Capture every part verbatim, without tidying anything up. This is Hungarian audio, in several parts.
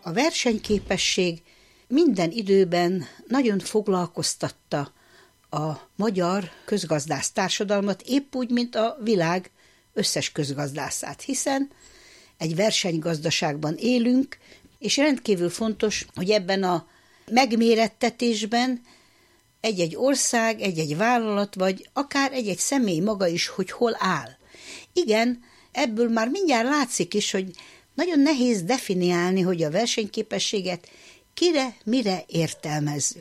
A versenyképesség minden időben nagyon foglalkoztatta a magyar közgazdász társadalmat, épp úgy, mint a világ összes közgazdászát, hiszen egy versenygazdaságban élünk, és rendkívül fontos, hogy ebben a megmérettetésben egy-egy ország, egy-egy vállalat, vagy akár egy-egy személy maga is, hogy hol áll. Igen, ebből már mindjárt látszik is, hogy nagyon nehéz definiálni, hogy a versenyképességet kire, mire értelmezzük.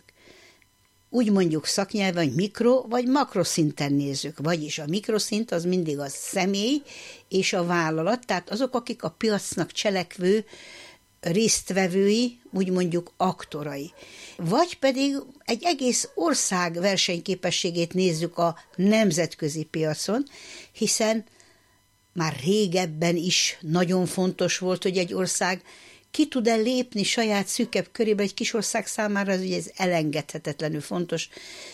Úgy mondjuk szaknyelven, hogy mikro vagy makroszinten nézzük, vagyis a mikroszint az mindig a személy és a vállalat, tehát azok, akik a piacnak cselekvő résztvevői, úgy mondjuk aktorai. Vagy pedig egy egész ország versenyképességét nézzük a nemzetközi piacon, hiszen már régebben is nagyon fontos volt, hogy egy ország ki tud-e lépni saját szűkebb körébe. Egy kis ország számára ez, ugye ez elengedhetetlenül fontos.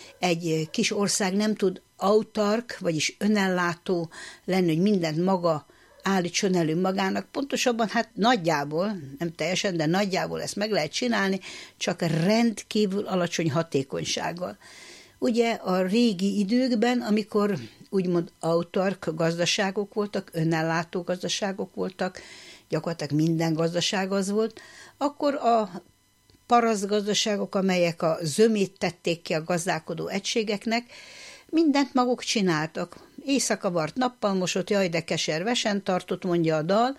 Egy kis ország nem tud autark, vagyis önellátó lenni, hogy mindent maga állítson elő magának. Pontosabban hát nagyjából, nem teljesen, de nagyjából ezt meg lehet csinálni, csak rendkívül alacsony hatékonysággal. Ugye a régi időkben, amikor úgymond autark gazdaságok voltak, önellátó gazdaságok voltak, gyakorlatilag minden gazdaság az volt, akkor a parasztgazdaságok, amelyek a zömét tették ki a gazdálkodó egységeknek, mindent maguk csináltak. Éjszaka vart, nappal mosott, jaj, de keservesen tartott, mondja a dal,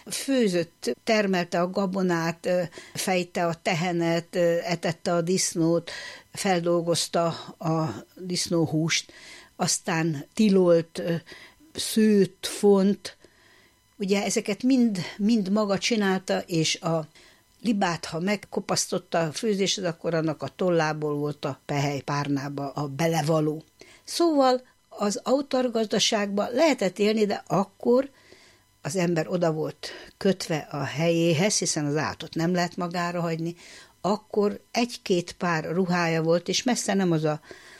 főzött, termelte a gabonát, fejte a tehenet, etette a disznót, feldolgozta a disznóhúst, aztán tilolt, szőtt, font, ugye ezeket mind, mind maga csinálta, és a libát, ha megkopasztotta a főzésed, akkor annak a tollából volt a pehely párnába a belevaló. Szóval az autargazdaságban lehetett élni, de akkor az ember oda volt kötve a helyéhez, hiszen az állatot nem lehet magára hagyni, akkor egy-két pár ruhája volt, és messze nem az a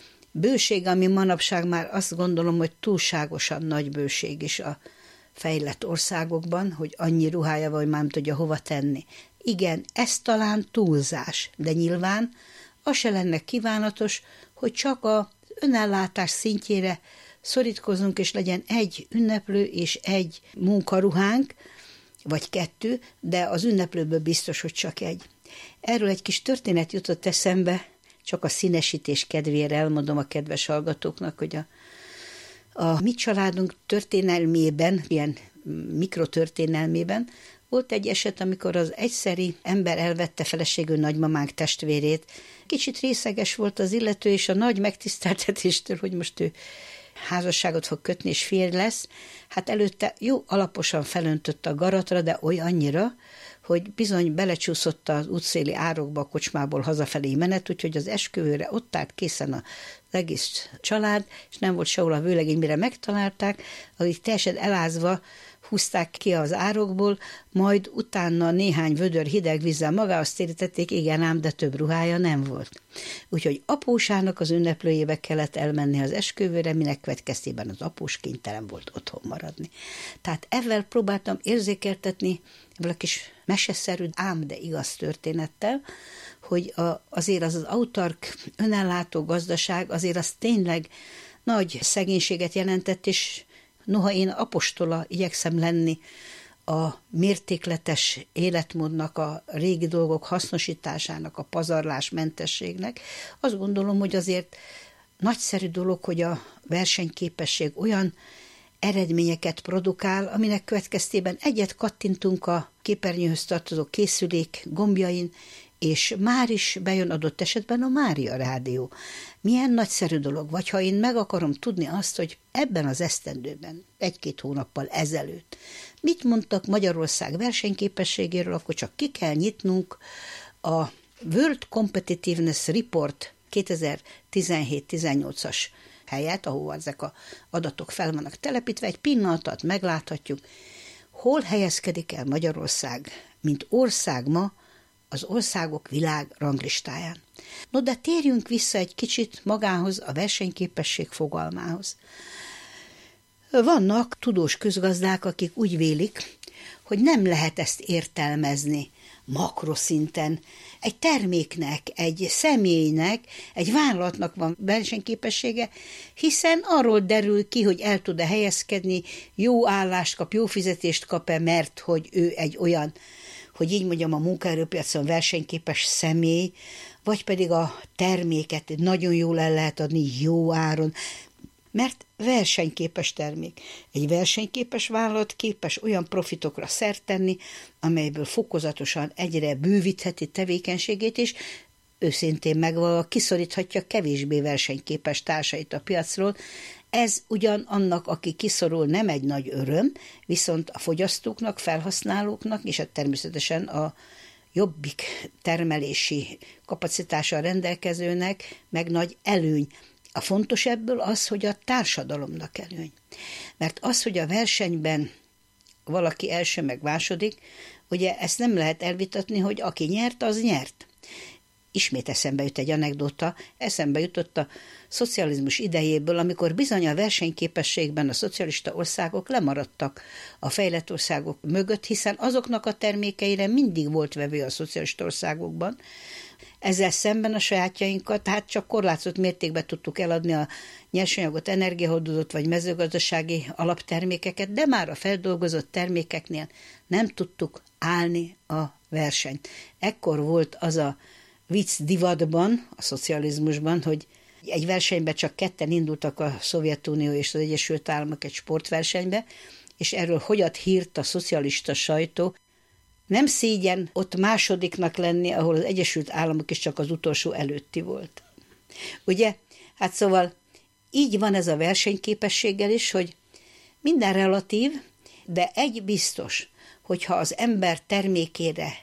bőség, ami manapság már azt gondolom, hogy túlságosan nagy bőség is a fejlett országokban, hogy annyi ruhája van, hogy már nem tudja hova tenni. Igen, ez talán túlzás, de nyilván az se lenne kívánatos, hogy csak a önellátás szintjére szorítkozunk, és legyen egy ünneplő és egy munkaruhánk, vagy kettő, de az ünneplőből biztos, hogy csak egy. Erről egy kis történet jutott eszembe, csak a színesítés kedvéért elmondom a kedves hallgatóknak, hogy a, a mi családunk történelmében, ilyen mikrotörténelmében volt egy eset, amikor az egyszeri ember elvette feleségül nagymamánk testvérét. Kicsit részeges volt az illető, és a nagy megtiszteltetéstől, hogy most ő házasságot fog kötni, és férj lesz, hát előtte jó alaposan felöntött a garatra, de olyannyira, hogy bizony belecsúszott az útszéli árokba a kocsmából hazafelé menet, úgyhogy az esküvőre ott állt készen az egész család, és nem volt sehol a vőlegény, mire megtalálták, akik teljesen elázva húzták ki az árokból, majd utána néhány vödör hideg vízzel magához térítették, igen ám, de több ruhája nem volt. Úgyhogy apósának az ünneplőjébe kellett elmenni az esküvőre, minek következtében az após kénytelen volt otthon maradni. Tehát ezzel próbáltam érzékeltetni, ebből a kis meseszerű, ám de igaz történettel, hogy a, azért az az autark önellátó gazdaság azért az tényleg nagy szegénységet jelentett, és noha én apostola igyekszem lenni a mértékletes életmódnak, a régi dolgok hasznosításának, a pazarlásmentességnek, azt gondolom, hogy azért nagyszerű dolog, hogy a versenyképesség olyan eredményeket produkál, aminek következtében egyet kattintunk a képernyőhöz tartozó készülék gombjain, és már is bejön adott esetben a Mária Rádió. Milyen nagyszerű dolog, vagy ha én meg akarom tudni azt, hogy ebben az esztendőben, egy-két hónappal ezelőtt, mit mondtak Magyarország versenyképességéről, akkor csak ki kell nyitnunk a World Competitiveness Report kétezer-tizenhét tizennyolcas helyet, ahol ezek az adatok fel vannak telepítve, egy pillanatot megláthatjuk, hol helyezkedik el Magyarország, mint ország ma, az országok világ ranglistáján. No, de térjünk vissza egy kicsit magához, a versenyképesség fogalmához. Vannak tudós közgazdák, akik úgy vélik, hogy nem lehet ezt értelmezni makroszinten. Egy terméknek, egy személynek, egy vállalatnak van versenyképessége, hiszen arról derül ki, hogy el tud-e helyezkedni, jó állást kap, jó fizetést kap-e, mert hogy ő egy olyan, hogy így mondjam, a munkaerőpiacon versenyképes személy, vagy pedig a terméket nagyon jól el lehet adni, jó áron, mert versenyképes termék. Egy versenyképes vállalat képes olyan profitokra szert tenni, amelyből fokozatosan egyre bővítheti tevékenységét, és őszintén megvalóan kiszoríthatja kevésbé versenyképes társait a piacról. Ez ugyan annak, aki kiszorul, nem egy nagy öröm, viszont a fogyasztóknak, felhasználóknak, és természetesen a jobbik termelési kapacitással rendelkezőnek meg nagy előny. A fontos ebből az, hogy a társadalomnak előny. Mert az, hogy a versenyben valaki első meg második, ugye ezt nem lehet elvitatni, hogy aki nyert, az nyert. Ismét eszembe jut egy anekdóta, eszembe jutott a szocializmus idejéből, amikor bizony a versenyképességben a szocialista országok lemaradtak a fejlett országok mögött, hiszen azoknak a termékeire mindig volt vevő a szocialista országokban. Ezzel szemben a sajátjainkat, hát csak korlátozott mértékben tudtuk eladni a nyersanyagot, energiahordozót vagy mezőgazdasági alaptermékeket, de már a feldolgozott termékeknél nem tudtuk állni a versenyt. Ekkor volt az a vicc divatban, a szocializmusban, hogy egy versenyben csak ketten indultak, a Szovjetunió és az Egyesült Államok egy sportversenybe, és erről hogyan hírt a szocialista sajtó. Nem szégyen ott másodiknak lenni, ahol az Egyesült Államok is csak az utolsó előtti volt. Ugye? Hát szóval így van ez a versenyképességgel is, hogy minden relatív, de egy biztos, hogyha az ember termékére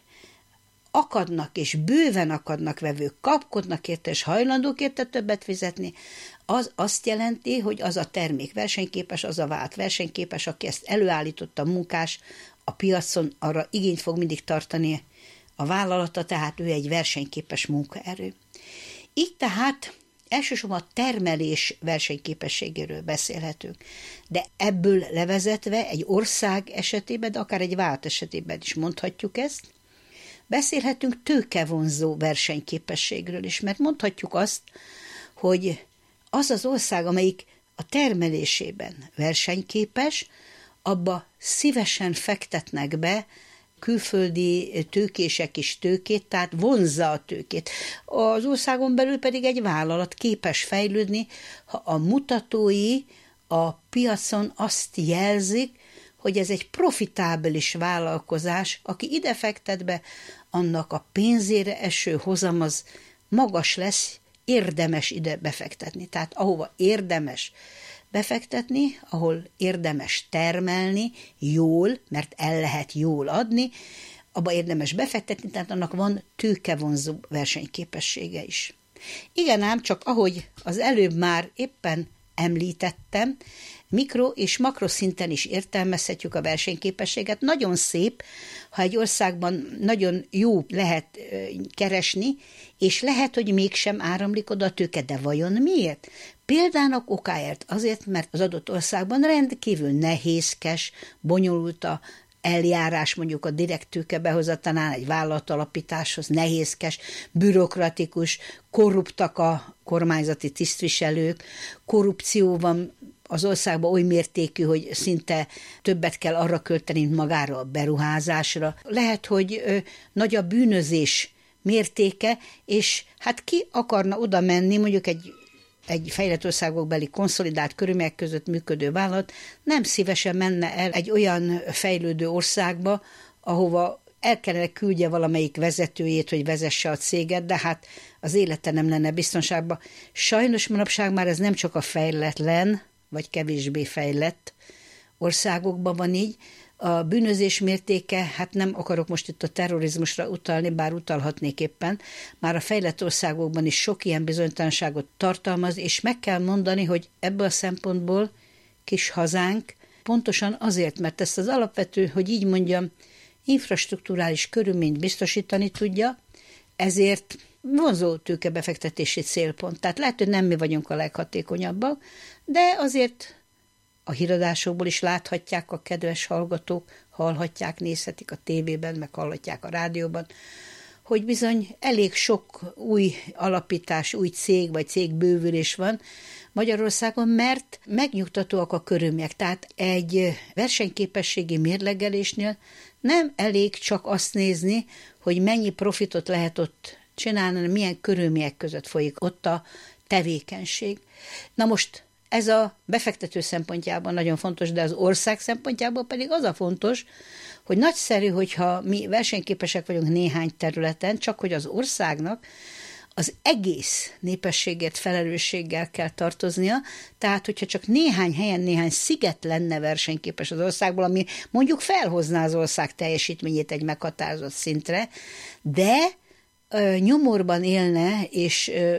akadnak, és bőven akadnak vevők, kapkodnak érte, és hajlandók érte többet fizetni, az azt jelenti, hogy az a termék versenyképes, az a vállalat versenyképes, aki ezt előállította, munkás, a piacon arra igényt fog mindig tartani a vállalata, tehát ő egy versenyképes munkaerő. Így tehát elsősorban a termelés versenyképességéről beszélhetünk, de ebből levezetve egy ország esetében, de akár egy vállalat esetében is mondhatjuk ezt, beszélhetünk tőkevonzó versenyképességről is, mert mondhatjuk azt, hogy az az ország, amelyik a termelésében versenyképes, abba szívesen fektetnek be külföldi tőkések is tőkét, tehát vonzza a tőkét. Az országon belül pedig egy vállalat képes fejlődni, ha a mutatói a piacon azt jelzik, hogy ez egy profitábilis vállalkozás, aki ide fektet be, annak a pénzére eső hozam az magas lesz, érdemes ide befektetni. Tehát ahova érdemes befektetni, ahol érdemes termelni jól, mert el lehet jól adni, abba érdemes befektetni, tehát annak van tőkevonzó versenyképessége is. Igen ám, csak ahogy az előbb már éppen említettem, mikro- és makroszinten is értelmezhetjük a versenyképességet. Nagyon szép, ha egy országban nagyon jó lehet keresni, és lehet, hogy mégsem áramlik oda a tőke, de vajon miért? Példának okáért azért, mert az adott országban rendkívül nehézkes, bonyolult a eljárás, mondjuk a direkt tőke behozatalán egy vállalatalapításhoz, nehézkes, bürokratikus, korruptak a kormányzati tisztviselők, korrupció van az országban oly mértékű, hogy szinte többet kell arra költeni, mint magára a beruházásra. Lehet, hogy ö, nagy a bűnözés mértéke, és hát ki akarna oda menni, mondjuk egy egy fejlett országokbeli konszolidált körülmények között működő vállalat nem szívesen menne el egy olyan fejlődő országba, ahova el kellene küldje valamelyik vezetőjét, hogy vezesse a céget, de hát az élete nem lenne biztonságban. Sajnos manapság már ez nem csak a fejletlen, vagy kevésbé fejlett országokban van így. A bűnözés mértéke, hát nem akarok most itt a terrorizmusra utalni, bár utalhatnék éppen, már a fejlett országokban is sok ilyen bizonytalanságot tartalmaz, és meg kell mondani, hogy ebből a szempontból kis hazánk pontosan azért, mert ezt az alapvető, hogy így mondjam, infrastrukturális körülményt biztosítani tudja, ezért vonzó tőkebefektetési célpont. Tehát lehet, hogy nem mi vagyunk a leghatékonyabbak, de azért a híradásokból is láthatják a kedves hallgatók, hallhatják, nézhetik a tévében, meg hallhatják a rádióban, hogy bizony elég sok új alapítás, új cég vagy cégbővülés van Magyarországon, mert megnyugtatóak a körülmények. Tehát egy versenyképességi mérlegelésnél nem elég csak azt nézni, hogy mennyi profitot lehet ott csinálni, hanem milyen körülmények között folyik ott a tevékenység. Na most ez a befektető szempontjában nagyon fontos, de az ország szempontjából pedig az a fontos, hogy nagyszerű, hogyha mi versenyképesek vagyunk néhány területen, csak hogy az országnak az egész népességért felelősséggel kell tartoznia, tehát hogyha csak néhány helyen, néhány sziget lenne versenyképes az országból, ami mondjuk felhozná az ország teljesítményét egy meghatározott szintre, de ö, nyomorban élne, és ö,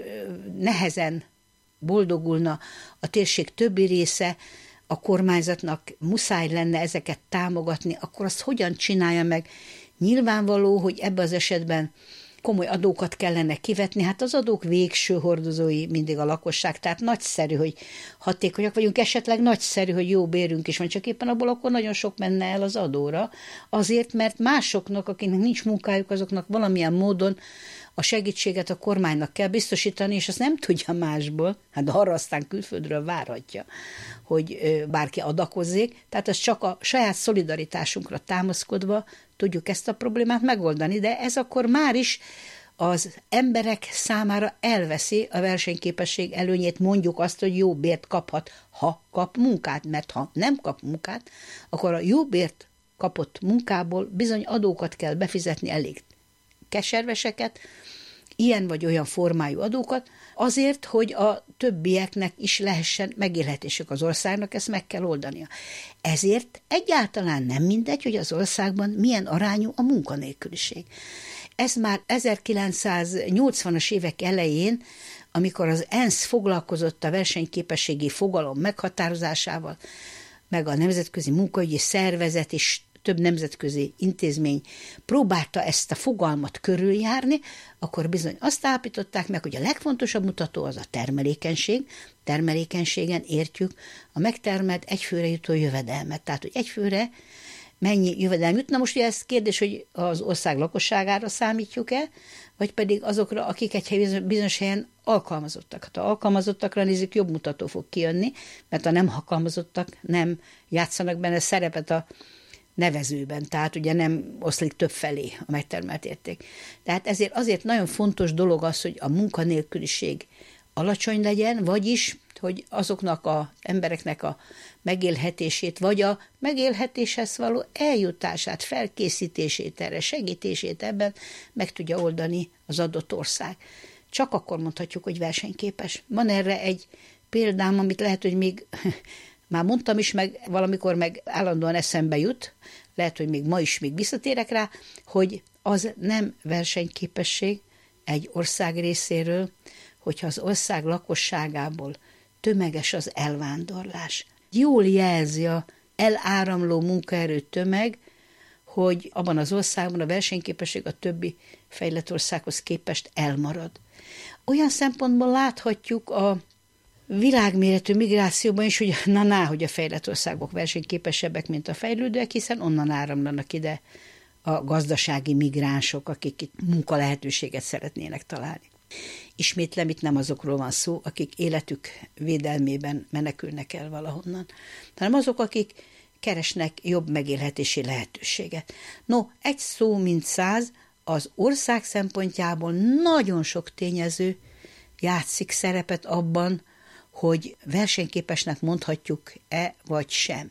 nehezen boldogulna a térség többi része, a kormányzatnak muszáj lenne ezeket támogatni, akkor azt hogyan csinálja meg? Nyilvánvaló, hogy ebben az esetben komoly adókat kellene kivetni, hát az adók végső hordozói mindig a lakosság, tehát nagyszerű, hogy hatékonyak vagyunk, esetleg nagyszerű, hogy jó bérünk is van, csak éppen abból akkor nagyon sok menne el az adóra, azért, mert másoknak, akinek nincs munkájuk, azoknak valamilyen módon a segítséget a kormánynak kell biztosítani, és azt nem tudja másból, hát arra aztán külföldről várhatja, hogy bárki adakozzék, tehát az csak a saját szolidaritásunkra támaszkodva tudjuk ezt a problémát megoldani, de ez akkor már is az emberek számára elveszi a versenyképesség előnyét, mondjuk azt, hogy jó bért kaphat, ha kap munkát, mert ha nem kap munkát, akkor a jó bért kapott munkából bizony adókat kell befizetni, elég keserveseket, ilyen vagy olyan formájú adókat, azért, hogy a többieknek is lehessen megélhetésük az országnak, ezt meg kell oldania. Ezért egyáltalán nem mindegy, hogy az országban milyen arányú a munkanélküliség. Ez már ezerkilencszáznyolcvanas évek elején, amikor az ENSZ foglalkozott a versenyképességi fogalom meghatározásával, meg a Nemzetközi Munkaügyi Szervezet és több nemzetközi intézmény próbálta ezt a fogalmat körüljárni, akkor bizony azt állapították meg, hogy a legfontosabb mutató az a termelékenység. Termelékenységen értjük a megtermelt egyfőre jutó jövedelmet. Tehát, hogy egyfőre mennyi jövedelem jut. Na most ugye ez kérdés, hogy az ország lakosságára számítjuk-e, vagy pedig azokra, akik egy bizonyos helyen alkalmazottak. Hát, ha alkalmazottakra nézzük, jobb mutató fog kijönni, mert a nem alkalmazottak nem játszanak benne szerepet a nevezőben, tehát ugye nem oszlik több felé a megtermelt érték. Tehát ezért azért nagyon fontos dolog az, hogy a munkanélküliség alacsony legyen, vagyis, hogy azoknak az embereknek a megélhetését, vagy a megélhetéshez való eljutását, felkészítését, erre segítését ebben meg tudja oldani az adott ország. Csak akkor mondhatjuk, hogy versenyképes. Van erre egy példám, amit lehet, hogy még már mondtam is, meg valamikor meg állandóan eszembe jut, lehet, hogy még ma is még visszatérek rá, hogy az nem versenyképesség egy ország részéről, hogyha az ország lakosságából tömeges az elvándorlás. Jól jelzi a eláramló munkaerő tömeg, hogy abban az országban a versenyképesség a többi fejlett országhoz képest elmarad. Olyan szempontból láthatjuk a világméretű migrációban is, hogy na-na, hogy a fejlett országok versenyképesebbek, mint a fejlődőek, hiszen onnan áramlanak ide a gazdasági migránsok, akik itt munkalehetőséget szeretnének találni. Ismétlem, itt nem azokról van szó, akik életük védelmében menekülnek el valahonnan, hanem azok, akik keresnek jobb megélhetési lehetőséget. No, egy szó mint száz, az ország szempontjából nagyon sok tényező játszik szerepet abban, hogy versenyképesnek mondhatjuk-e vagy sem.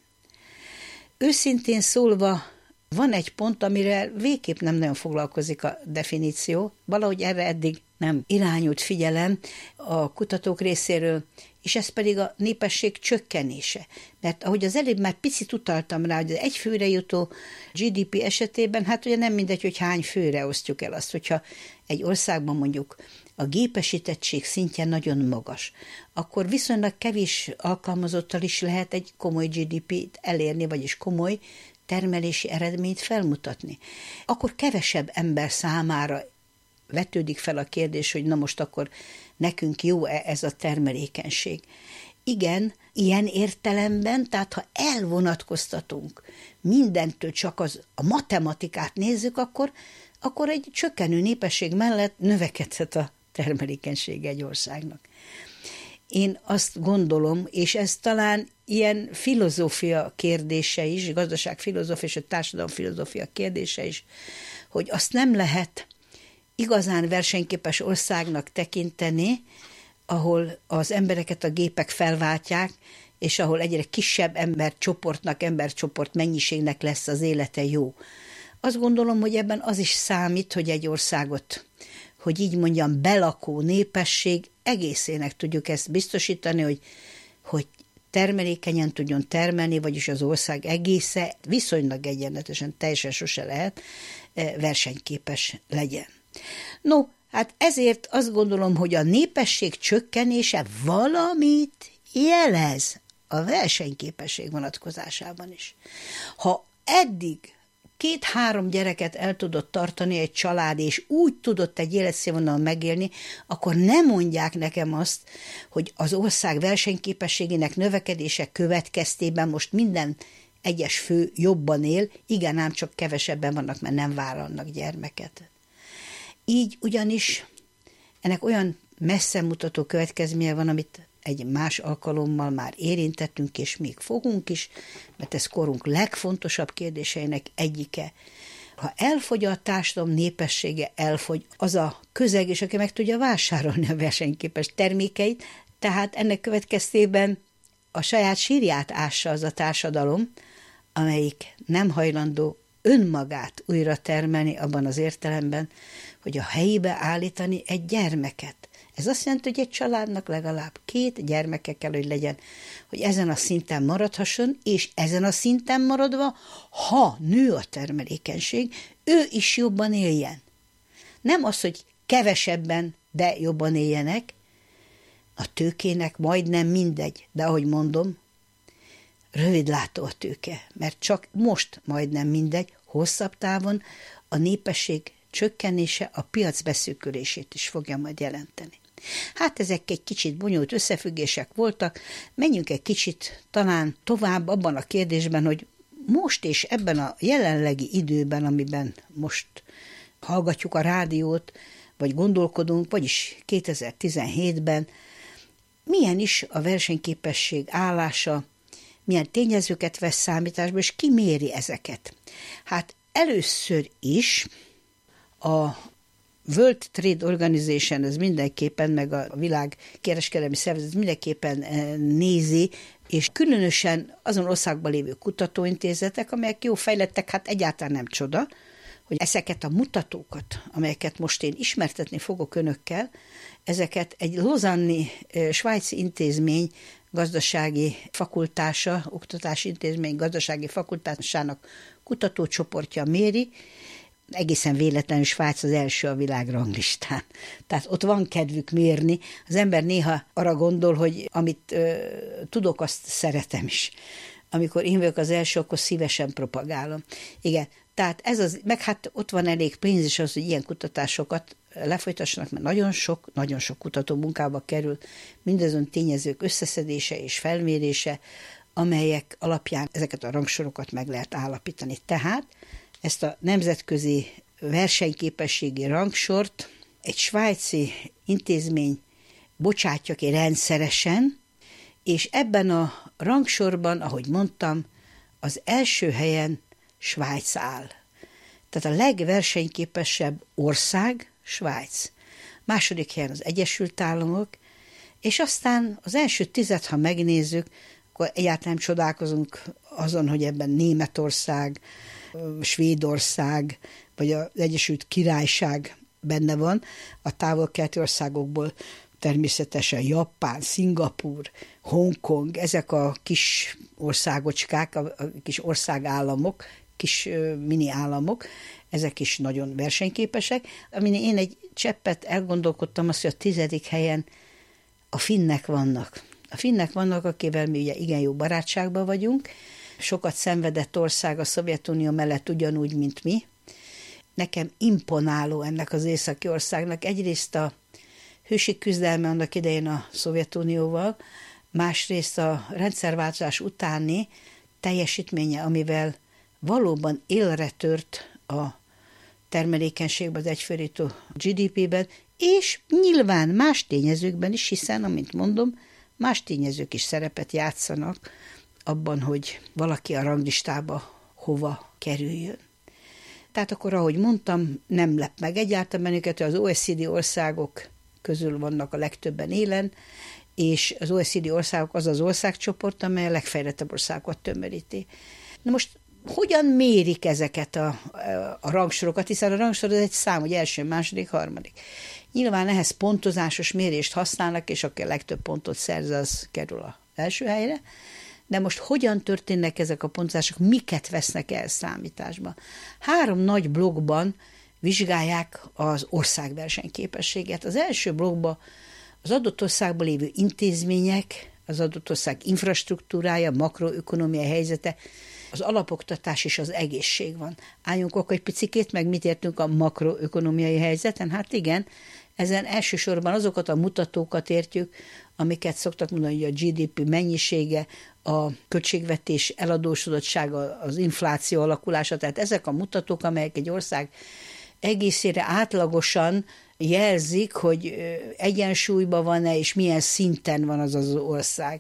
Őszintén szólva, van egy pont, amire végképp nem nagyon foglalkozik a definíció, valahogy erre eddig nem irányult figyelem a kutatók részéről, és ez pedig a népesség csökkenése. Mert ahogy az előbb már picit utaltam rá, hogy az egy főre jutó gé dé pé esetében, hát ugye nem mindegy, hogy hány főre osztjuk el azt, hogyha egy országban mondjuk a gépesítettség szintje nagyon magas, akkor viszonylag kevés alkalmazottal is lehet egy komoly gé dé pét elérni, vagyis komoly termelési eredményt felmutatni. Akkor kevesebb ember számára vetődik fel a kérdés, hogy na most akkor nekünk jó-e ez a termelékenység. Igen, ilyen értelemben, tehát ha elvonatkoztatunk mindentől, csak az, a matematikát nézzük, akkor, akkor egy csökkenő népesség mellett növekedhet a termelékenysége egy országnak. Én azt gondolom, és ez talán ilyen filozófia kérdése is, gazdaságfilozófia és a társadalomfilozófia kérdése is, hogy azt nem lehet igazán versenyképes országnak tekinteni, ahol az embereket a gépek felváltják, és ahol egyre kisebb embercsoportnak, embercsoport mennyiségnek lesz az élete jó. Azt gondolom, hogy ebben az is számít, hogy egy országot, hogy így mondjam, belakó népesség egészének tudjuk ezt biztosítani, hogy, hogy termelékenyen tudjon termelni, vagyis az ország egésze viszonylag egyenletesen, teljesen sose lehet versenyképes legyen. No, hát ezért azt gondolom, hogy a népesség csökkenése valamit jelez a versenyképesség vonatkozásában is. Ha eddig két-három gyereket el tudott tartani egy család, és úgy tudott egy életszínvonalon megélni, akkor nem mondják nekem azt, hogy az ország versenyképességének növekedése következtében most minden egyes fő jobban él, igen, ám csak kevesebben vannak, mert nem vállalnak gyermeket. Így ugyanis ennek olyan messze mutató következménye van, amit egy más alkalommal már érintettünk, és még fogunk is, mert ez korunk legfontosabb kérdéseinek egyike. Ha elfogy a társadalom népessége, elfogy az a közeg, és aki meg tudja vásárolni a versenyképes termékeit, tehát ennek következtében a saját sírját ássa az a társadalom, amelyik nem hajlandó önmagát újra termelni abban az értelemben, hogy a helyébe állítani egy gyermeket. Ez azt jelenti, hogy egy családnak legalább két gyermeke kell, hogy legyen, hogy ezen a szinten maradhasson, és ezen a szinten maradva, ha nő a termelékenység, ő is jobban éljen. Nem az, hogy kevesebben, de jobban éljenek, a tőkének majdnem mindegy, de ahogy mondom, rövidlátó a tőke, mert csak most majdnem mindegy, hosszabb távon a népesség csökkenése a piac beszűkülését is fogja majd jelenteni. Hát ezek egy kicsit bonyolult összefüggések voltak, menjünk egy kicsit talán tovább abban a kérdésben, hogy most és ebben a jelenlegi időben, amiben most hallgatjuk a rádiót, vagy gondolkodunk, vagyis kétezer-tizenhétben, milyen is a versenyképesség állása, milyen tényezőket vesz számításba, és ki méri ezeket. Hát először is a World Trade Organization, ez mindenképpen, meg a világ kereskedelmi szervezet mindenképpen nézi, és különösen azon országban lévő kutatóintézetek, amelyek jó fejlettek, hát egyáltalán nem csoda, hogy ezeket a mutatókat, amelyeket most én ismertetni fogok önökkel, ezeket egy lozanni svájci intézmény gazdasági fakultása, oktatási intézmény gazdasági fakultásának kutatócsoportja méri, egészen véletlenül Svájc az első a világ ranglistán. Tehát ott van kedvük mérni. Az ember néha arra gondol, hogy amit ö, tudok, azt szeretem is. Amikor én vagyok az első, akkor szívesen propagálom. Igen, tehát ez az, meg hát ott van elég pénz is az, hogy ilyen kutatásokat lefolytassanak, mert nagyon sok, nagyon sok kutató munkába kerül mindazon tényezők összeszedése és felmérése, amelyek alapján ezeket a rangsorokat meg lehet állapítani. Tehát ezt a nemzetközi versenyképességi rangsort egy svájci intézmény bocsátja ki rendszeresen, és ebben a rangsorban, ahogy mondtam, az első helyen Svájc áll. Tehát a legversenyképesebb ország Svájc. Második helyen az Egyesült Államok, és aztán az első tized, ha megnézzük, akkor egyáltalán nem csodálkozunk azon, hogy ebben Németország, Svédország, vagy az Egyesült Királyság benne van, a távol-keleti országokból természetesen Japán, Szingapúr, Hongkong, ezek a kis országocskák, a kis országállamok, kis mini államok, ezek is nagyon versenyképesek. Amin én egy cseppet elgondolkodtam, azt, hogy a tizedik helyen a finnek vannak. A finnek vannak, akivel mi ugye igen jó barátságban vagyunk, sokat szenvedett ország a Szovjetunió mellett ugyanúgy, mint mi. Nekem imponáló ennek az északi országnak egyrészt a hősig küzdelme annak idején a Szovjetunióval, másrészt a rendszerváltozás utáni teljesítménye, amivel valóban élre tört a termelékenységben, az egyfőjutó gé dé pében, és nyilván más tényezőkben is, hiszen, amint mondom, más tényezők is szerepet játszanak abban, hogy valaki a ranglistába hova kerüljön. Tehát akkor, ahogy mondtam, nem lep meg egyáltalán bennünket, az o e cé dé országok közül vannak a legtöbben élen, és az o e cé dé országok az az országcsoport, amely a legfejlettebb országokat tömöríti. Na most hogyan mérik ezeket a, a rangsorokat, hiszen a rangsor az egy szám, hogy első, második, harmadik. Nyilván ehhez pontozásos mérést használnak, és aki a legtöbb pontot szerz, az kerül az első helyre. De most hogyan történnek ezek a pontozások, miket vesznek el számításba? Három nagy blokkban vizsgálják az ország versenyképességet. Az első blokkban az adott országban lévő intézmények, az adott ország infrastruktúrája, makroökonomiai helyzete, az alapoktatás és az egészség van. Álljunk akkor egy picikét, meg mit értünk a makroökonomiai helyzeten? Hát igen, ezen elsősorban azokat a mutatókat értjük, amiket szoktak mondani, hogy a gé dé pé mennyisége, a költségvetés eladósodottsága, az infláció alakulása, tehát ezek a mutatók, amelyek egy ország egészére átlagosan jelzik, hogy egyensúlyban van-e, és milyen szinten van az az ország.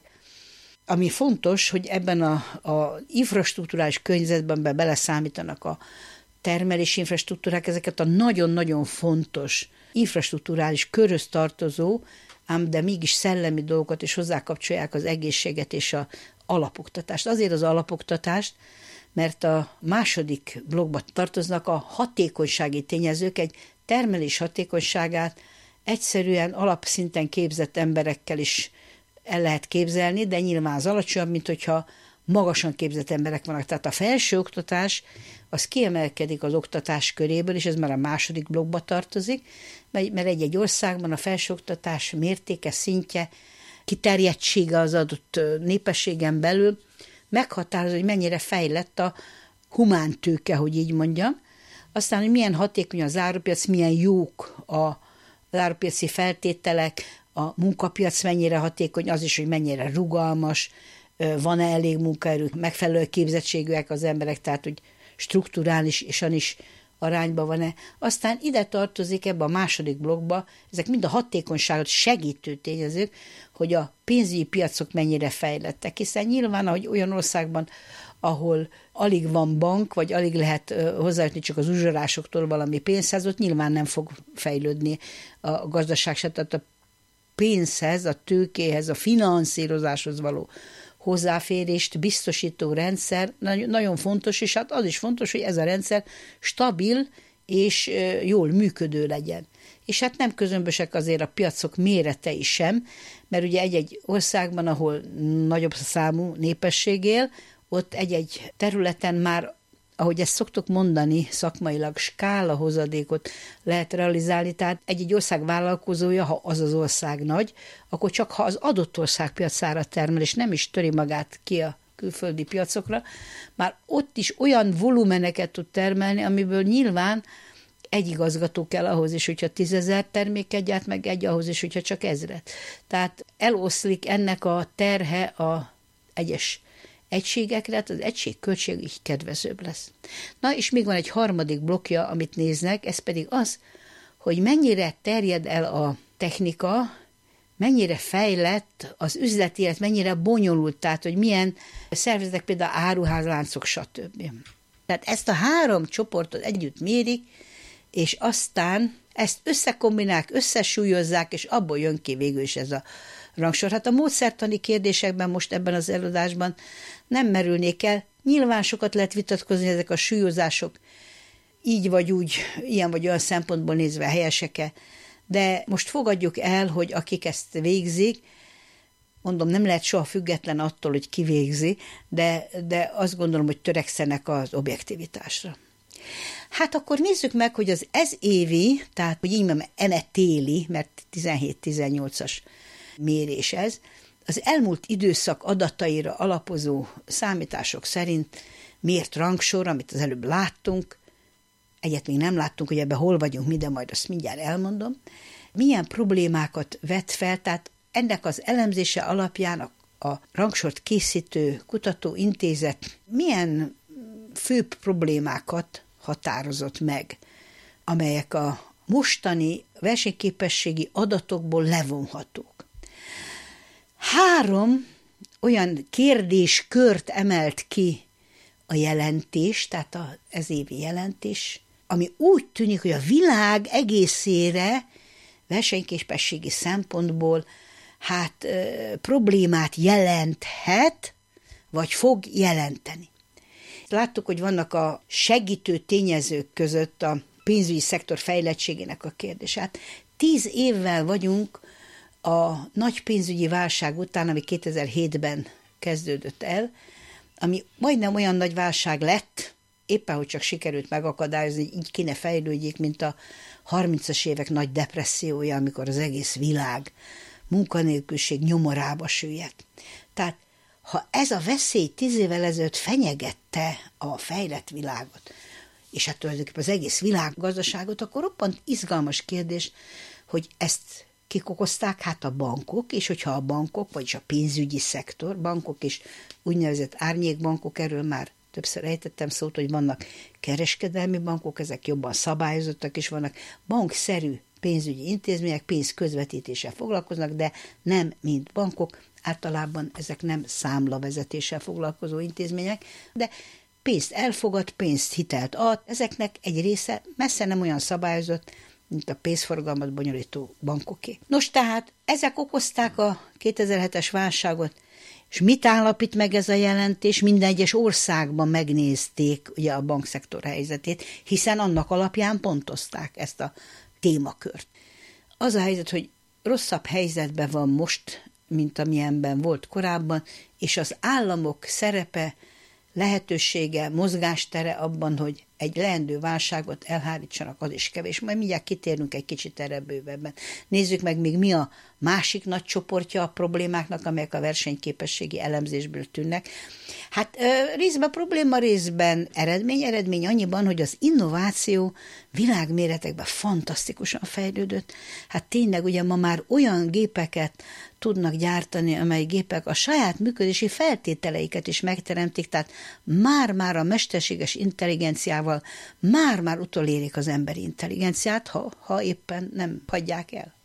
Ami fontos, hogy ebben a, a infrastruktúrális környezetben be beleszámítanak a termelési infrastruktúrák, ezeket a nagyon-nagyon fontos infrastruktúrális köröz tartozó, ám de mégis szellemi dolgokat is hozzákapcsolják az egészséget és az alapoktatást. Azért az alapoktatást, mert a második blokkba tartoznak a hatékonysági tényezők, egy termelés hatékonyságát egyszerűen alapszinten képzett emberekkel is el lehet képzelni, de nyilván az alacsonyabb, mint hogyha magasan képzett emberek vannak. Tehát a felsőoktatás az kiemelkedik az oktatás köréből, és ez már a második blokkba tartozik, mert egy-egy országban a felsőoktatás mértéke, szintje, kiterjedtsége az adott népességen belül meghatározza, hogy mennyire fejlett a humántőke, hogy így mondjam. Aztán, hogy milyen hatékony az árupiac, milyen jók a árupiaci feltételek, a munkapiac mennyire hatékony, az is, hogy mennyire rugalmas, van-e elég munkaerő, megfelelő képzettségűek az emberek, tehát hogy strukturális és is arányban van-e. Aztán ide tartozik ebbe a második blokkba, ezek mind a hatékonyságot segítő tényezők, hogy a pénzügyi piacok mennyire fejlettek, hiszen nyilván, ahogy olyan országban, ahol alig van bank, vagy alig lehet hozzájutni csak az uzsorásoktól valami pénzhez, ott nyilván nem fog fejlődni a gazdaság se, tehát a pénzhez, a tőkéhez, a finanszírozáshoz való hozzáférést biztosító rendszer nagyon fontos, és hát az is fontos, hogy ez a rendszer stabil és jól működő legyen. És hát nem közömbösek azért a piacok méretei sem, mert ugye egy-egy országban, ahol nagyobb számú népesség él, ott egy-egy területen már, ahogy ezt szoktuk mondani szakmailag, skála hozadékot lehet realizálni, tehát egy-egy ország vállalkozója, ha az az ország nagy, akkor csak ha az adott ország piacára termel, és nem is töri magát ki a külföldi piacokra, már ott is olyan volumeneket tud termelni, amiből nyilván egy igazgató kell ahhoz is, hogyha tízezer terméket gyárt, meg egy ahhoz is, hogyha csak ezret. Tehát eloszlik ennek a terhe a egyes egységekre, az egységköltség így kedvezőbb lesz. Na, és még van egy harmadik blokkja, amit néznek, ez pedig az, hogy mennyire terjed el a technika, mennyire fejlett az üzleti élet, mennyire bonyolult, tehát, hogy milyen szervezetek, például áruházláncok, stb. Tehát ezt a három csoportot együtt mérik, és aztán ezt összekombinálják, összesúlyozzák, és abból jön ki végül is ez a rangsor. Hát a módszertani kérdésekben most ebben az előadásban nem merülnék el. Nyilván sokat lehet vitatkozni, ezek a súlyozások így vagy úgy, ilyen vagy olyan szempontból nézve helyesek-e, de most fogadjuk el, hogy akik ezt végzik, mondom, nem lehet soha független attól, hogy ki végzi, de, de azt gondolom, hogy törekszenek az objektivitásra. Hát akkor nézzük meg, hogy az ez évi, tehát hogy így mondom, ene téli, mert tizenhét-tizennyolcas mérés ez, az elmúlt időszak adataira alapozó számítások szerint mért rangsor, amit az előbb láttunk, egyet még nem láttunk, hogy ebben hol vagyunk mi, de majd azt mindjárt elmondom, milyen problémákat vet fel, tehát ennek az elemzése alapján a a rangsort készítő kutatóintézet milyen főbb problémákat határozott meg, amelyek a mostani versenyképességi adatokból levonhatók. Három olyan kérdéskört emelt ki a jelentés, tehát a ez évi jelentés, ami úgy tűnik, hogy a világ egészére versenyképességi szempontból hát ö, problémát jelenthet, vagy fog jelenteni. Láttuk, hogy vannak a segítő tényezők között a pénzügyi szektor fejlettségének a kérdés. Hát tíz évvel vagyunk a nagy pénzügyi válság után, ami kétezer-hétben kezdődött el, ami majdnem olyan nagy válság lett, éppen hogy csak sikerült megakadályozni, hogy így kéne fejlődjék, mint a harmincas évek nagy depressziója, amikor az egész világ munkanélküliség nyomorába süllyedt. Tehát ha ez a veszély tíz évvel ezelőtt fenyegette a fejlett világot, és hát tulajdonképpen az egész világgazdaságot, akkor roppant izgalmas kérdés, hogy ezt kik okozták, hát a bankok, és hogyha a bankok, vagyis a pénzügyi szektor, bankok és úgynevezett árnyékbankok, erről már többször ejtettem szót, hogy vannak kereskedelmi bankok, ezek jobban szabályozottak, és vannak bankszerű pénzügyi intézmények, pénzközvetítéssel foglalkoznak, de nem mind bankok, általában ezek nem számlavezetéssel foglalkozó intézmények, de pénzt elfogad, pénzt hitelt ad, ezeknek egy része messze nem olyan szabályozott, mint a pénzforgalmat bonyolító bankoké. Nos, tehát ezek okozták a kétezer-hetes válságot, és mit állapít meg ez a jelentés? Minden egyes országban megnézték ugye a bankszektor helyzetét, hiszen annak alapján pontozták ezt a témakört. Az a helyzet, hogy rosszabb helyzetben van most, mint amilyenben volt korábban, és az államok szerepe, lehetősége, mozgástere abban, hogy egy leendő válságot elhárítsanak, az is kevés. Majd mindjárt kitérünk egy kicsit erre bővebben. Nézzük meg még mi a másik nagy csoportja a problémáknak, amelyek a versenyképességi elemzésből tűnnek. Hát részben probléma, részben eredmény. Eredmény annyiban, hogy az innováció világméretekben fantasztikusan fejlődött. Hát tényleg ugye ma már olyan gépeket tudnak gyártani, amely gépek a saját működési feltételeiket is megteremtik, tehát már-már a mesterséges intelligenciával már-már utolérik az emberi intelligenciát, ha, ha éppen nem hagyják el.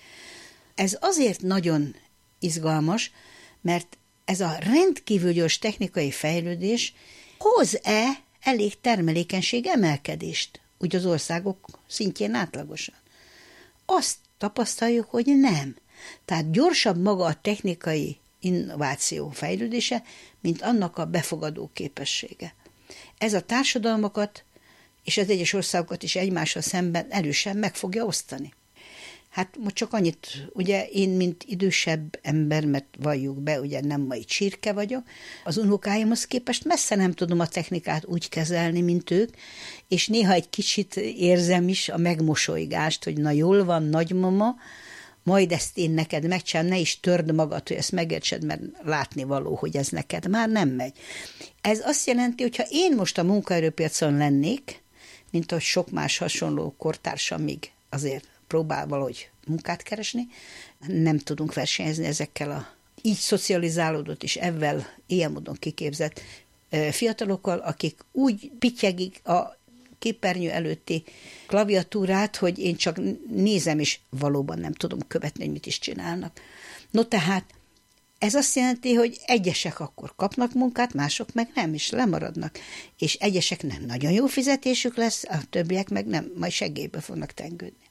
Ez azért nagyon izgalmas, mert ez a rendkívül gyors technikai fejlődés hoz-e elég termelékenység emelkedést, úgy az országok szintjén átlagosan? Azt tapasztaljuk, hogy nem. Tehát gyorsabb maga a technikai innováció fejlődése, mint annak a befogadó képessége. Ez a társadalmakat és az egyes országokat is egymással szemben erősen meg fogja osztani. Hát most csak annyit, ugye én, mint idősebb ember, mert valljuk be, ugye nem mai csirke vagyok, az unokáimhoz képest messze nem tudom a technikát úgy kezelni, mint ők, és néha egy kicsit érzem is a megmosolygást, hogy na jól van, nagymama, majd ezt én neked megcsinálom, ne is törd magad, hogy ezt megértsed, mert látni való, hogy ez neked már nem megy. Ez azt jelenti, hogy ha én most a munkaerőpiacon lennék, mint ahogy sok más hasonló kortársam még azért próbál valahogy munkát keresni, nem tudunk versenyezni ezekkel a így szocializálódott és ebben ilyen módon kiképzett fiatalokkal, akik úgy pittyegik a képernyő előtti klaviatúrát, hogy én csak nézem, és valóban nem tudom követni, hogy mit is csinálnak. No tehát ez azt jelenti, hogy egyesek akkor kapnak munkát, mások meg nem, és lemaradnak. És egyesek nem nagyon jó fizetésük lesz, a többiek meg nem, majd segélybe fognak tengődni.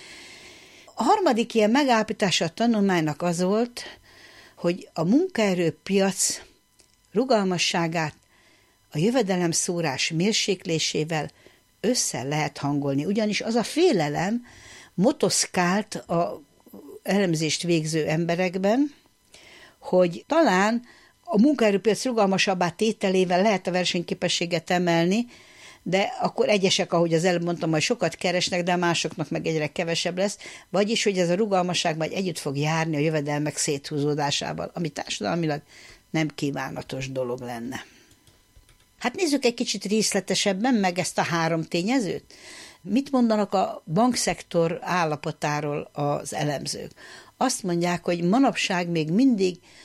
A harmadik ilyen megállapítása a tanulmánynak az volt, hogy a munkaerőpiac rugalmasságát a jövedelemszórás mérséklésével össze lehet hangolni. Ugyanis az a félelem motoszkált a elemzést végző emberekben, hogy talán a munkaerőpiac rugalmasabbá tételével lehet a versenyképességet emelni, de akkor egyesek, ahogy az előbb mondtam, majd sokat keresnek, de másoknak meg egyre kevesebb lesz, vagyis, hogy ez a rugalmasság majd együtt fog járni a jövedelmek széthúzódásával, ami társadalmilag nem kívánatos dolog lenne. Hát nézzük egy kicsit részletesebben meg ezt a három tényezőt. Mit mondanak a bankszektor állapotáról az elemzők? Azt mondják, hogy manapság még mindig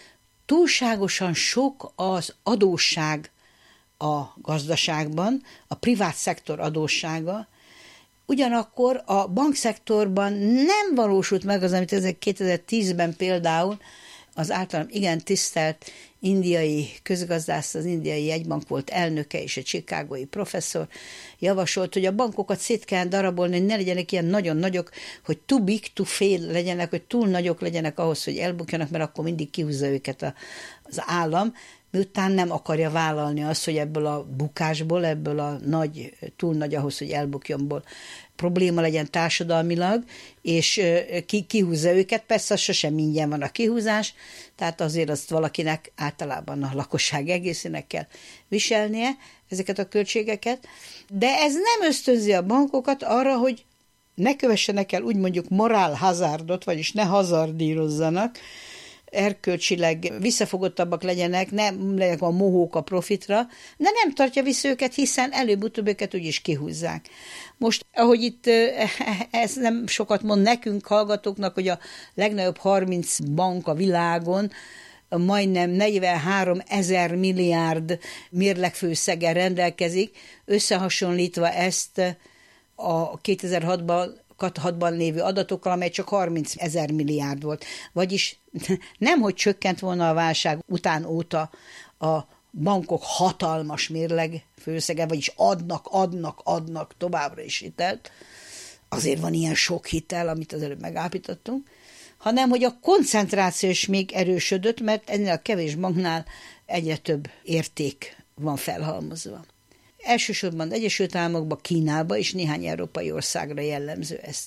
túlságosan sok az adósság a gazdaságban, a privát szektor adóssága, ugyanakkor a bankszektorban nem valósult meg az, amit kétezer-tízben például az általam igen tisztelt indiai közgazdász, az indiai jegybank volt elnöke és egy chicagói professzor javasolt, hogy a bankokat szét kell darabolni, hogy ne legyenek ilyen nagyon nagyok, hogy too big to fail legyenek, hogy túl nagyok legyenek ahhoz, hogy elbukjanak, mert akkor mindig kihúzza őket a, az állam, miután nem akarja vállalni azt, hogy ebből a bukásból, ebből a nagy, túl nagy ahhoz, hogy elbukjonból probléma legyen társadalmilag, és ki, kihúzza őket. Persze az sosem ingyen van a kihúzás, tehát azért azt valakinek, általában a lakosság egészének kell viselnie ezeket a költségeket, de ez nem ösztönzi a bankokat arra, hogy ne kövessenek el úgy mondjuk morál hazárdot, vagyis ne hazardírozzanak, erkölcsileg visszafogottabbak legyenek, nem legyenek a mohók a profitra, de nem tartja vissza őket, hiszen előbb-utóbb őket úgyis kihúzzák. Most, ahogy itt ez nem sokat mond nekünk, hallgatóknak, hogy a legnagyobb harminc bank a világon majdnem negyvenhárom ezer milliárd mérlegfőszeggel rendelkezik, összehasonlítva ezt a kétezer-hatban hatban lévő adatokkal, amely csak harminc ezer milliárd volt. Vagyis nem, hogy csökkent volna a válság után óta a bankok hatalmas mérleg főszege, vagyis adnak, adnak, adnak továbbra is hitelt. Azért van ilyen sok hitel, amit az előbb megállapítottunk, hanem, hogy a koncentráció is még erősödött, mert ennél a kevés banknál egyre több érték van felhalmozva. Elsősorban az Egyesült Államokban, Kínába és néhány európai országra jellemző ezt.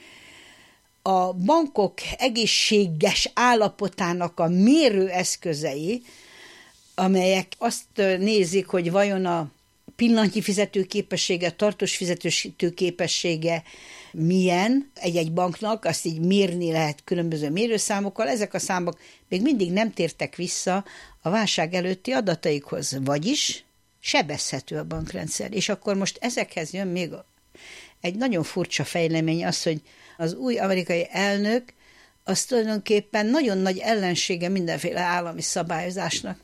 A bankok egészséges állapotának a mérőeszközei, amelyek azt nézik, hogy vajon a pillanatnyi fizetőképessége, tartós fizetőképessége milyen egy-egy banknak, azt így mérni lehet különböző mérőszámokkal, ezek a számok még mindig nem tértek vissza a válság előtti adataikhoz, vagyis sebezhető a bankrendszer. És akkor most ezekhez jön még egy nagyon furcsa fejlemény az, hogy az új amerikai elnök az tulajdonképpen nagyon nagy ellensége mindenféle állami szabályozásnak.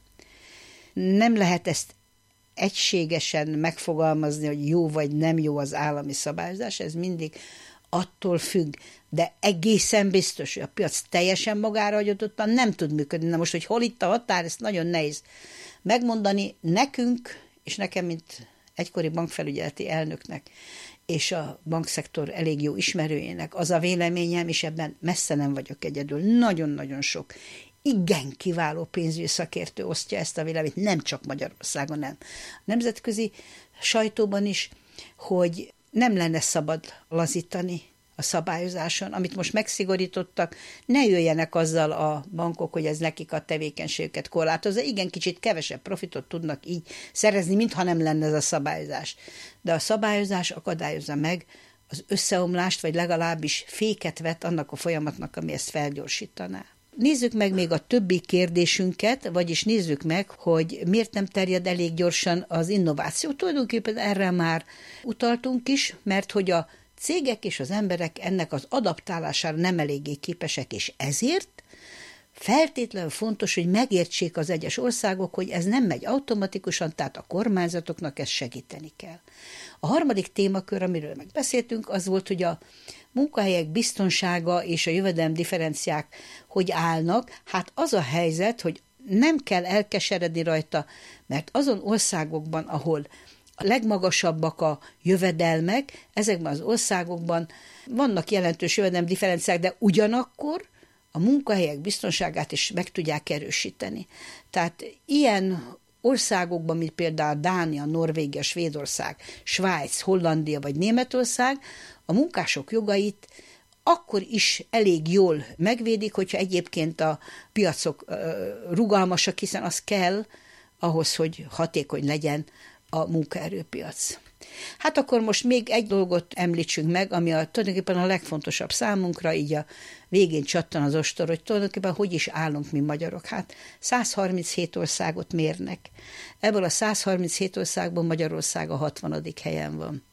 Nem lehet ezt egységesen megfogalmazni, hogy jó vagy nem jó az állami szabályozás, ez mindig attól függ, de egészen biztos, hogy a piac teljesen magára hagyottan nem tud működni. Na most, hogy hol itt a határ, ezt nagyon nehéz megmondani nekünk, és nekem, mint egykori bankfelügyeleti elnöknek, és a bankszektor elég jó ismerőjének, az a véleményem, és ebben messze nem vagyok egyedül. Nagyon-nagyon sok igen kiváló pénzügyi szakértő osztja ezt a véleményt, nem csak Magyarországon, nem. A nemzetközi sajtóban is, hogy nem lenne szabad lazítani a szabályozáson, amit most megszigorítottak, ne jöjjenek azzal a bankok, hogy ez nekik a tevékenységüket korlátozza. Igen, kicsit kevesebb profitot tudnak így szerezni, mintha nem lenne ez a szabályozás. De a szabályozás akadályozza meg az összeomlást, vagy legalábbis féket vet annak a folyamatnak, ami ezt felgyorsítaná. Nézzük meg még a többi kérdésünket, vagyis nézzük meg, hogy miért nem terjed elég gyorsan az innováció. Tulajdonképpen erre már utaltunk is, mert hogy a cégek és az emberek ennek az adaptálására nem eléggé képesek, és ezért feltétlenül fontos, hogy megértsék az egyes országok, hogy ez nem megy automatikusan, tehát a kormányzatoknak ezt segíteni kell. A harmadik témakör, amiről megbeszéltünk, az volt, hogy a munkahelyek biztonsága és a jövedelem differenciák hogy állnak. Hát az a helyzet, hogy nem kell elkeseredni rajta, mert azon országokban, ahol a legmagasabbak a jövedelmek, ezekben az országokban vannak jelentős jövedelem differenciák, de ugyanakkor a munkahelyek biztonságát is meg tudják erősíteni. Tehát ilyen országokban, mint például Dánia, Norvégia, Svédország, Svájc, Hollandia vagy Németország, a munkások jogait akkor is elég jól megvédik, hogyha egyébként a piacok rugalmasak, hiszen az kell ahhoz, hogy hatékony legyen a munkaerőpiac. Hát akkor most még egy dolgot említsünk meg, ami a, tulajdonképpen a legfontosabb számunkra, így a végén csattan az ostor, hogy tulajdonképpen hogy is állunk mi magyarok. Hát száz harminchét országot mérnek. Ebből a száz harminchét országban Magyarország a hatvanadik helyen van.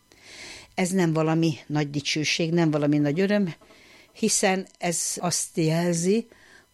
Ez nem valami nagy dicsőség, nem valami nagy öröm, hiszen ez azt jelzi,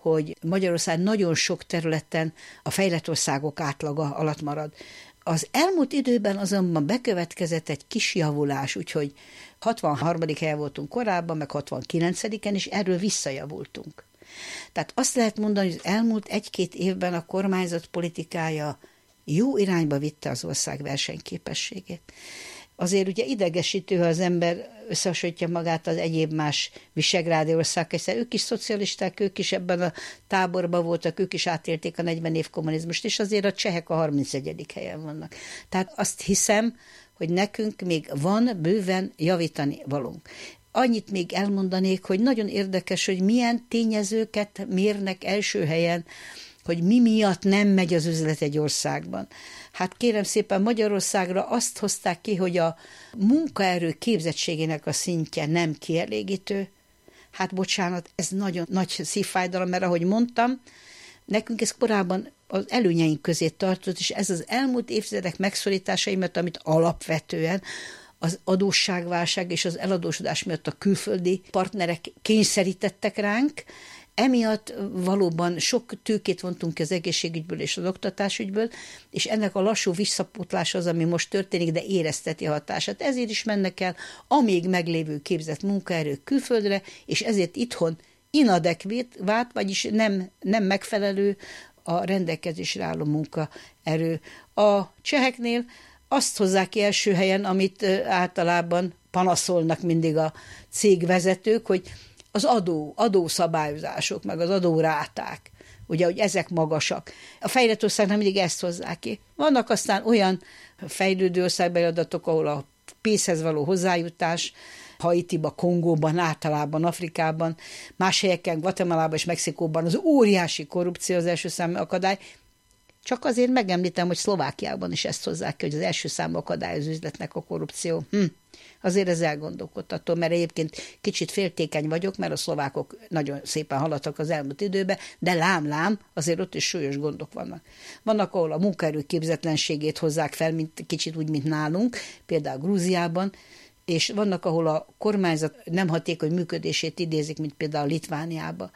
hogy Magyarország nagyon sok területen a fejlett országok átlaga alatt marad. Az elmúlt időben azonban bekövetkezett egy kis javulás, úgyhogy hatvanharmadik helyen voltunk korábban, meg hatvankilencediken, és erről visszajavultunk. Tehát azt lehet mondani, hogy az elmúlt egy-két évben a kormányzat politikája jó irányba vitte az ország versenyképességét. Azért ugye idegesítő, ha az ember összehasonlítja magát az egyéb más visegrádi országokkal, hiszen ők is szocialisták, ők is ebben a táborban voltak, ők is átélték a negyven év kommunizmust, és azért a csehek a harmincegyedik helyen vannak. Tehát azt hiszem, hogy nekünk még van bőven javítani valónk. Annyit még elmondanék, hogy nagyon érdekes, hogy milyen tényezőket mérnek első helyen, hogy mi miatt nem megy az üzlet egy országban. Hát kérem szépen, Magyarországra azt hozták ki, hogy a munkaerő képzettségének a szintje nem kielégítő. Hát bocsánat, ez nagyon nagy szívfájdalom, mert ahogy mondtam, nekünk ez korábban az előnyeink közé tartott, és ez az elmúlt évtizedek megszorításai miatt, amit alapvetően az adósságválság és az eladósodás miatt a külföldi partnerek kényszerítettek ránk, emiatt valóban sok tőkét vontunk ki az egészségügyből és az oktatásügyből, és ennek a lassú visszapótlása az, ami most történik, de érezteti a hatását. Ezért is mennek el a még meglévő képzett munkaerők külföldre, és ezért itthon inadekvát, vagyis nem, nem megfelelő a rendelkezésre álló munkaerő. A cseheknél azt hozzák ki első helyen, amit általában panaszolnak mindig a cégvezetők, hogy az adó, adószabályozások, meg az adóráták, ugye, hogy ezek magasak. A fejlett országnak mindig ezt hozzák ki. Vannak aztán olyan fejlődő országbeli adatok, ahol a pénzhez való hozzájutás, Haitiba, Kongóban, általában Afrikában, más helyeken, Guatemalában és Mexikóban az óriási korrupció az első számú akadály. Csak azért megemlítem, hogy Szlovákiában is ezt hozzák ki, hogy az első számú akadály az üzletnek a korrupció. Hm. Azért ez elgondolkodtató, mert egyébként kicsit féltékeny vagyok, mert a szlovákok nagyon szépen haladtak az elmúlt időben, de lám-lám, azért ott is súlyos gondok vannak. Vannak, ahol a munkaerő képzetlenségét hozzák fel, mint, kicsit úgy, mint nálunk, például Grúziában, és vannak, ahol a kormányzat nem hatékony működését idézik, mint például Litvániában.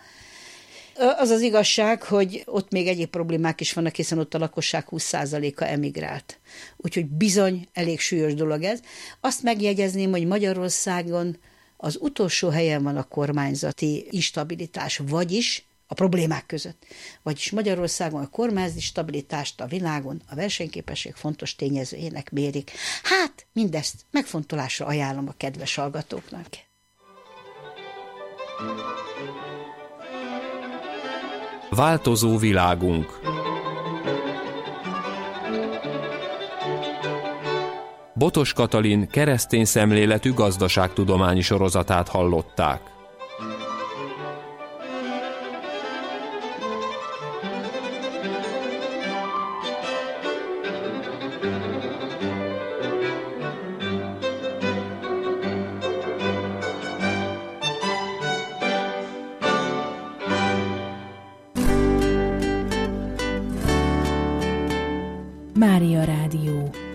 Az az igazság, hogy ott még egyéb problémák is vannak, hiszen ott a lakosság húsz százaléka emigrált. Úgyhogy bizony elég súlyos dolog ez. Azt megjegyezném, hogy Magyarországon az utolsó helyen van a kormányzati instabilitás, vagyis a problémák között. Vagyis Magyarországon a kormányzati stabilitást a világon a versenyképesség fontos tényezőjének mérik. Hát mindezt megfontolásra ajánlom a kedves hallgatóknak. Változó világunk. Botos Katalin keresztény szemléletű gazdaságtudományi sorozatát hallották. Mária Rádió.